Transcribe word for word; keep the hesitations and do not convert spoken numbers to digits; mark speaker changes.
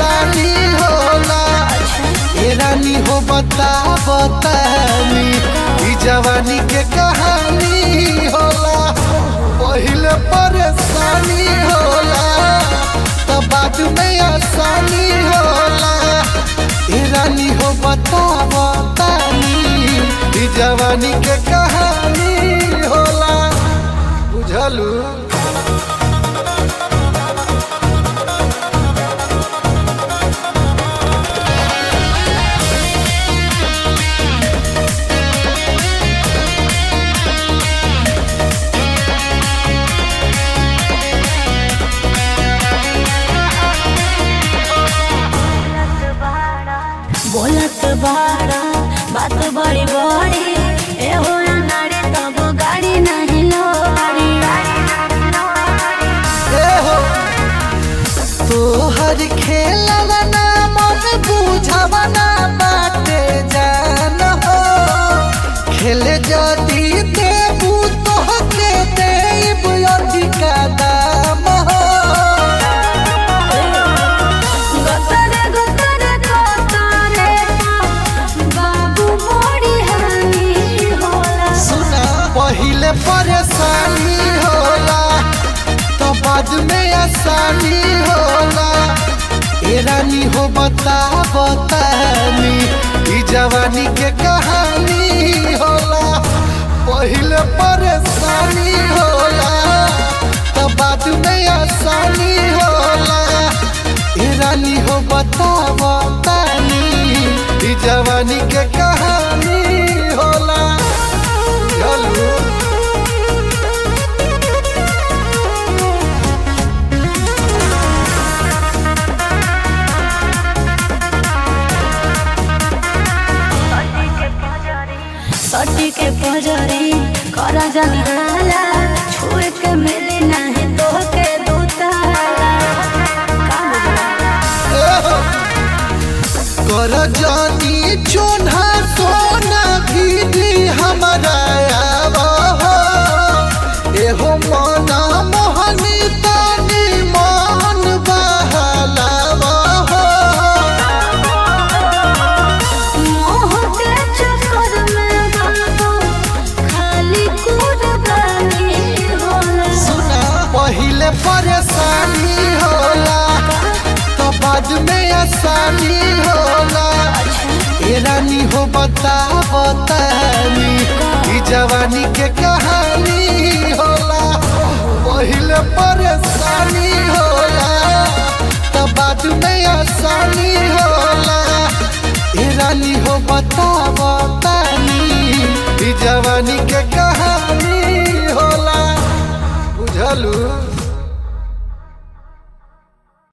Speaker 1: आसानी होला। ए रानी हो बता बतानी ई जवानी के कहानी होला। पहिले परेशानी होला तो बाद में आसानी होला। ए रानी हो बता बतानी ई जवानी के कहानी होला। बुझलू
Speaker 2: बोलत बाड़ा बात बड़ी बड़ी ए हो नारे तब गाड़ी नहीं लोड़ी।
Speaker 1: ए हो तोहर खेलवा ना मन बुझावा ना बाटे जान हो। खेले जदी देबू तोहके देब अधिका दाम हो।
Speaker 2: गतरे गतरे गतरे बाबू मोड़ी हानि होला।
Speaker 1: सुना पहिले परेशानी होला तो बाद में आसानी होला। ए रानी हो बता बतानी ई जवानी के कहानी होला। पहिले परेशानी होला तो बाद में आसानी होला। ए रानी हो बता बतानी ई जवानी के कहानी होला। चलू
Speaker 2: सटी के पजरी करा जानी हाला छुए के मिले नहीं तो के दूताला।
Speaker 1: कर जानी चोना सोना दीदी हमारा आवा हो। एहो मना मोहनी तानी मान बहलावा हो।
Speaker 2: मोह के चक्कर में बाबू खाली कुर्बानी होला।
Speaker 1: सुना पहिले परेशानी होला तो बाद में आसानी होला। ए रानी हो बता बतानी ई जवानी के कहानी होला। पहिले परेशानी होला तो बाद में आसानी होला। ए रानी हो बता